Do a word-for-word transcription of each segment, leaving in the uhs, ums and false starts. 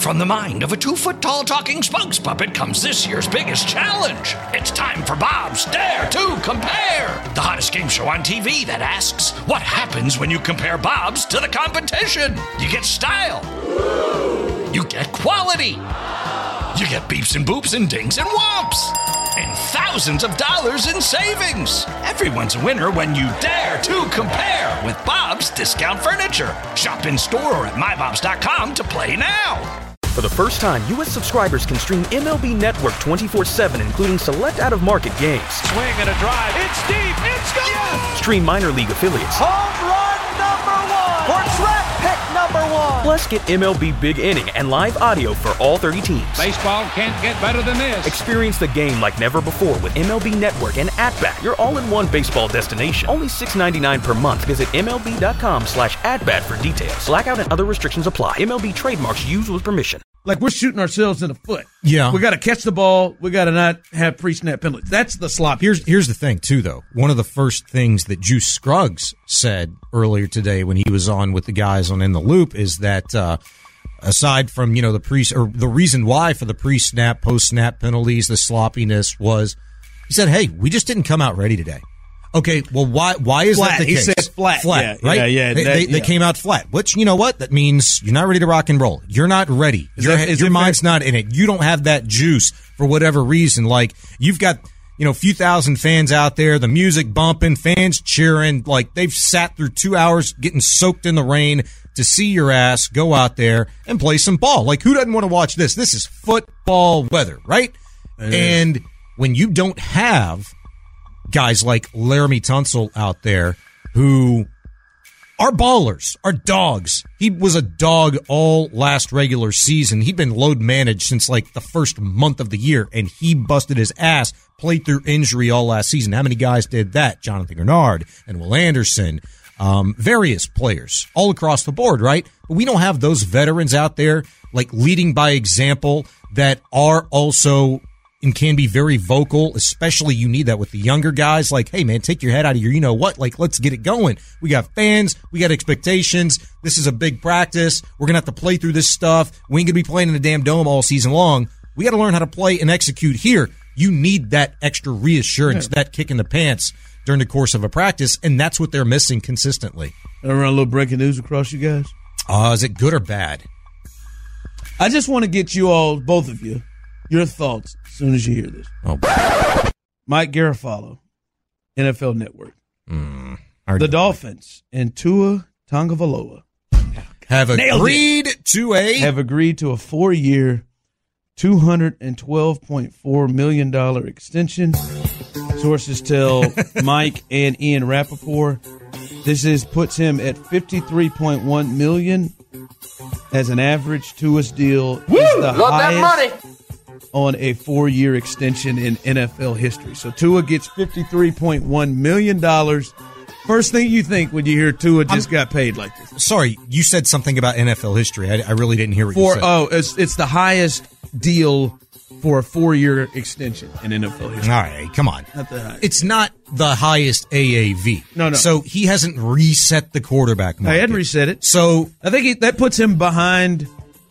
From the mind of a two-foot-tall talking spokes puppet comes this year's biggest challenge. It's time for Bob's Dare to Compare, the hottest game show on T V that asks, what happens when you compare Bob's to the competition? You get style. You get quality. You get beeps and boops and dings and whomps. And thousands of dollars in savings. Everyone's a winner when you dare to compare with Bob's Discount Furniture. Shop in store or at my bobs dot com to play now. For the first time, U S subscribers can stream M L B Network twenty-four seven, including select out-of-market games. Swing and a drive. It's deep. It's gone. Yes. Stream minor league affiliates. Home run number one. Or track pick number one. Plus, get M L B Big Inning and live audio for all thirty teams. Baseball can't get better than this. Experience the game like never before with M L B Network and At-Bat, your all-in-one baseball destination. Only six dollars and ninety-nine cents per month. Visit M L B dot com slash at-bat for details. Blackout and other restrictions apply. M L B trademarks used with permission. Like we're shooting ourselves in the foot. Yeah. We got to catch the ball. We got to not have pre-snap penalties. That's the slop. Here's here's the thing, too, though. One of the first things that Juice Scruggs said earlier today when he was on with the guys on In the Loop is that uh, aside from, you know, the pre or the reason why for the pre-snap, post-snap penalties, the sloppiness was, he said, hey, we just didn't come out ready today. Okay, well, why why is flat. that the He case? said flat. Flat, yeah, right? Yeah, yeah. They, that, they, yeah. they came out flat, which, you know what? That means you're not ready to rock and roll. You're not ready. Is Your, that, is your it mind's fair? not in it. You don't have that juice for whatever reason. Like, you've got, you know, a few thousand fans out there, the music bumping, fans cheering. Like, they've sat through two hours getting soaked in the rain to see your ass go out there and play some ball. Like, who doesn't want to watch this? This is football weather, right? It and is. When you don't have guys like Laramie Tunsil out there who are ballers, are dogs. He was a dog all last regular season. He'd been load managed since like the first month of the year, and he busted his ass, played through injury all last season. How many guys did that? Jonathan Grenard and Will Anderson, um, various players all across the board, right? But we don't have those veterans out there like leading by example that are also and can be very vocal, especially you need that with the younger guys. Like, hey, man, take your head out of your you-know-what. Like, let's get it going. We got fans. We got expectations. This is a big practice. We're going to have to play through this stuff. We ain't going to be playing in the damn dome all season long. We got to learn how to play and execute here. You need that extra reassurance, yeah. that kick in the pants during the course of a practice, and that's what they're missing consistently. Ever run a little breaking news across you guys? Uh, is it good or bad? I just want to get you all, both of you, your thoughts as soon as you hear this. Oh, Mike Garafolo, N F L Network. Mm, the Dolphins and Tua Tagovailoa have agreed to a have agreed to a four-year, two hundred twelve point four million dollars extension. Sources tell Mike and Ian Rappaport this is puts him at fifty-three point one million dollars as an average. Tua's deal Woo! is the Love highest that money. On a four-year extension in N F L history. So Tua gets fifty-three point one million dollars. First thing you think when you hear Tua just I'm, got paid like this. Sorry, you said something about N F L history. I, I really didn't hear what for, you said. Oh, it's, it's the highest deal for a four-year extension in N F L history. All right, come on. Not the highest. It's not the highest A A V. No, no. So he hasn't reset the quarterback market. I hadn't reset it. So I think he, that puts him behind.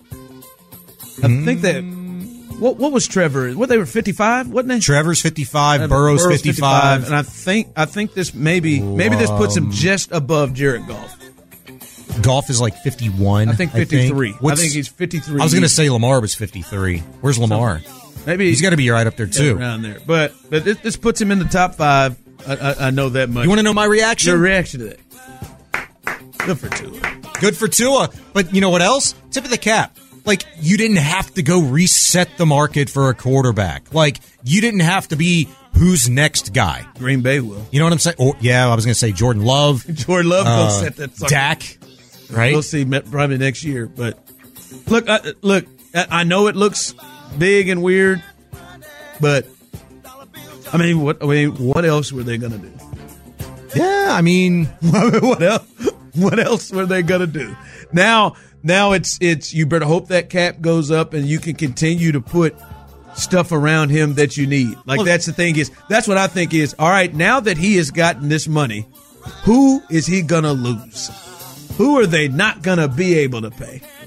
I mm, think that. What what was Trevor? What, they were fifty-five, wasn't they? Trevor's fifty-five, Burrow's, Burrow's fifty-five. fifty-five, and I think I think this maybe maybe this puts him just above Jared Goff. Goff is like fifty-one. I think fifty-three. I think, I think he's fifty-three. I was going to say Lamar was fifty-three. Where's Lamar? So maybe he's got to be right up there too. Around there, but but this, this puts him in the top five. I, I, I know that much. You want to know my reaction? Your reaction to that? Good for Tua. Good for Tua. But you know what else? Tip of the cap. Like, you didn't have to go reset the market for a quarterback. Like, you didn't have to be who's next guy. Green Bay will. You know what I'm saying? Or, yeah, I was going to say Jordan Love. Jordan Love uh, will set that sucker. Dak, right? We'll see probably next year. But, look, I, look, I know it looks big and weird, but, I mean, what, I mean, what else were they going to do? Yeah, I mean, what else? What else were they going to do? Now... Now it's it's you better hope that cap goes up and you can continue to put stuff around him that you need. Like well, that's the thing is that's what I think is all right. Now that he has gotten this money, who is he gonna lose? Who are they not gonna be able to pay?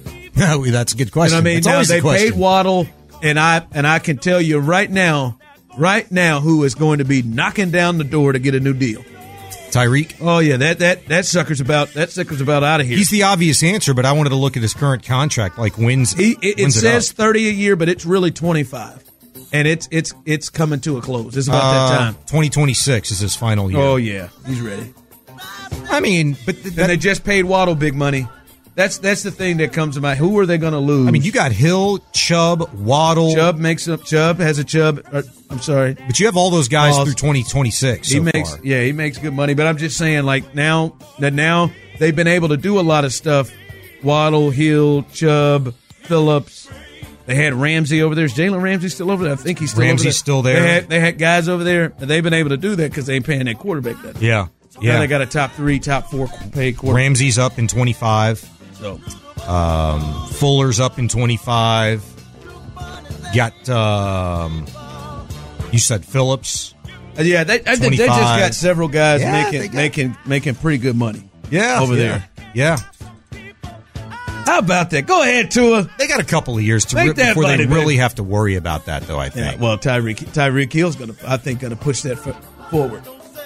No, that's a good question. You know what I mean? It's Now, always a they question. paid Waddle, and I and I can tell you right now, right now, who is going to be knocking down the door to get a new deal. Tyreek? Oh yeah, that that that sucker's about that sucker's about out of here. He's the obvious answer, but I wanted to look at his current contract. Like wins. He, it, it wins says up. thirty a year, but it's really twenty-five, and it's it's it's coming to a close. It's about Uh, that time. twenty twenty-six is his final year. Oh yeah, he's ready. I mean, but th- And that, they just paid Waddle big money. That's that's the thing that comes to mind. Who are they going to lose? I mean, you got Hill, Chubb, Waddle, Chubb makes up. Chubb has a Chubb. Or, I'm sorry. but you have all those guys Well, through twenty twenty-six. He so makes far. yeah, he makes good money. But I'm just saying, like now that now they've been able to do a lot of stuff. Waddle, Hill, Chubb, Phillips. They had Ramsey over there. Is Jalen Ramsey still over there? I think he's still Ramsey's over there. still there. They had, they had guys over there, and they've been able to do that because they ain't paying that quarterback that. Yeah, Now yeah. they got a top three, top four paid quarterback. Ramsey's up in twenty-five. So Um, Fuller's up in twenty-five. Got um, you said Phillips. uh, yeah, they, I think they just twenty-five. got several guys Yeah, they making got- making making pretty good money. Yeah, over yeah, there. Yeah, How about that? Go ahead, Tua. they got a couple of years to Make rip that before they money, man. really have to worry about that, though. I Yeah, think. well, Tyreek Tyreek Hill's gonna, I think, gonna push that f- forward.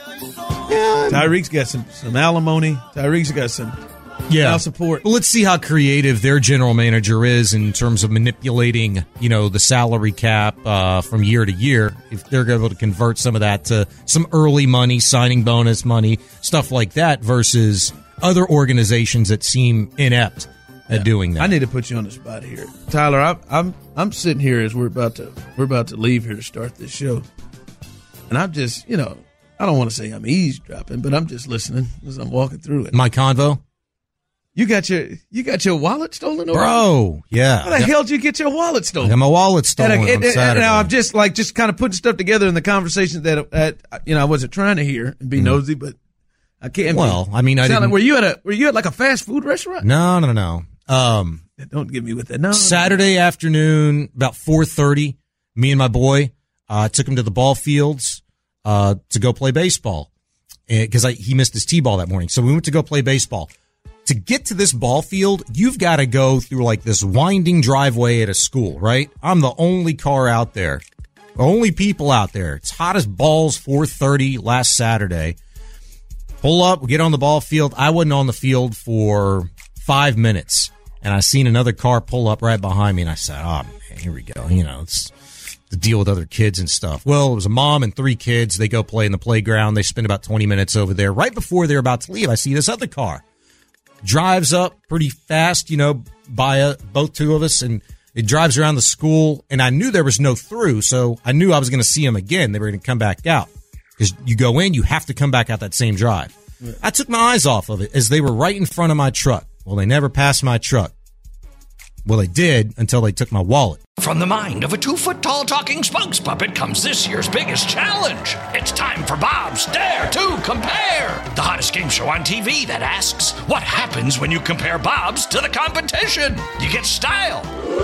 Tyreek's got some some alimony. Tyreek's got some yeah, I'll support. Well, let's see how creative their general manager is in terms of manipulating, you know, the salary cap uh, from year to year. If they're able to convert some of that to some early money, signing bonus money, stuff like that, versus other organizations that seem inept at doing that. I need to put you on the spot here, Tyler. I'm I'm I'm sitting here as we're about to we're about to leave here to start this show, and I'm just you know I don't want to say I'm eavesdropping, but I'm just listening as I'm walking through it. My convo, You got your you got your wallet stolen, over? bro. Yeah, How the hell did you get your wallet I stolen? got my wallet stolen And, I- on and- and Saturday. now I'm just like just kind of putting stuff together in the conversation that that you know I wasn't trying to hear and be nosy, but I can't. Well, I mean, I Sound like- didn't- were you at a were you at like a fast food restaurant? no, no, no. Um, Don't get me with that. No, Saturday afternoon, about four thirty, me and my boy uh, took him to the ball fields uh, to go play baseball because he missed his T-ball that morning. So we went to go play baseball. To get to this ball field, you've got to go through like this winding driveway at a school, right? I'm the only car out there, the only people out there. It's hot as balls, four thirty last Saturday. Pull up, we get on the ball field. I wasn't on the field for five minutes. And I seen another car pull up right behind me, and I said, oh, man, here we go. You know, it's the deal with other kids and stuff. Well, it was a mom and three kids. They go play in the playground. They spend about twenty minutes over there. Right before they're about to leave, I see this other car. Drives up pretty fast, you know, by uh, both two of us, and it drives around the school. And I knew there was no through, so I knew I was going to see them again. They were going to come back out. Because you go in, you have to come back out that same drive. Yeah. I took my eyes off of it as they were right in front of my truck. Well, they never passed my truck. Well, they did until they took my wallet. From the mind of a two-foot-tall talking spokes puppet comes this year's biggest challenge. It's time for Bob's Dare to Compare, the hottest game show on T V that asks, what happens when you compare Bob's to the competition? You get style.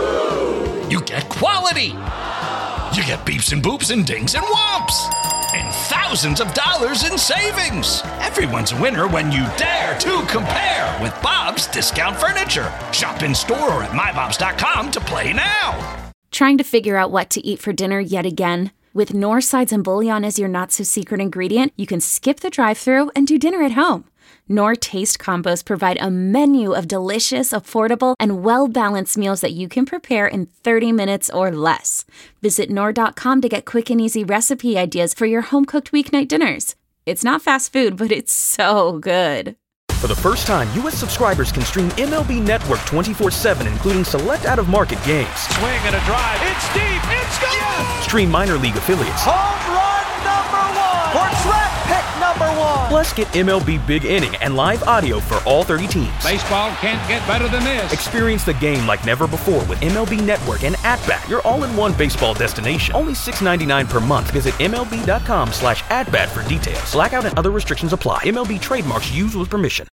You get quality. You get beeps and boops and dings and whomps. And thousands of dollars in savings. Everyone's a winner when you dare to compare with Bob's Discount Furniture. Shop in store or at my bobs dot com to play now. Trying to figure out what to eat for dinner yet again? With Knorr sides and bouillon as your not-so-secret ingredient, you can skip the drive-thru and do dinner at home. Knorr Taste Combos provide a menu of delicious, affordable, and well-balanced meals that you can prepare in thirty minutes or less. Visit Knorr dot com to get quick and easy recipe ideas for your home-cooked weeknight dinners. It's not fast food, but it's so good. For the first time, U S subscribers can stream M L B Network twenty-four seven, including select out-of-market games. Swing and a drive. It's deep. It's gone. Yes! Stream minor league affiliates. Home run number one. Or track pick number one. Plus, get M L B Big Inning and live audio for all thirty teams. Baseball can't get better than this. Experience the game like never before with M L B Network and At-Bat, your all-in-one baseball destination. Only six dollars and ninety-nine cents per month. Visit M L B dot com slash at bat for details. Blackout and other restrictions apply. M L B trademarks used with permission.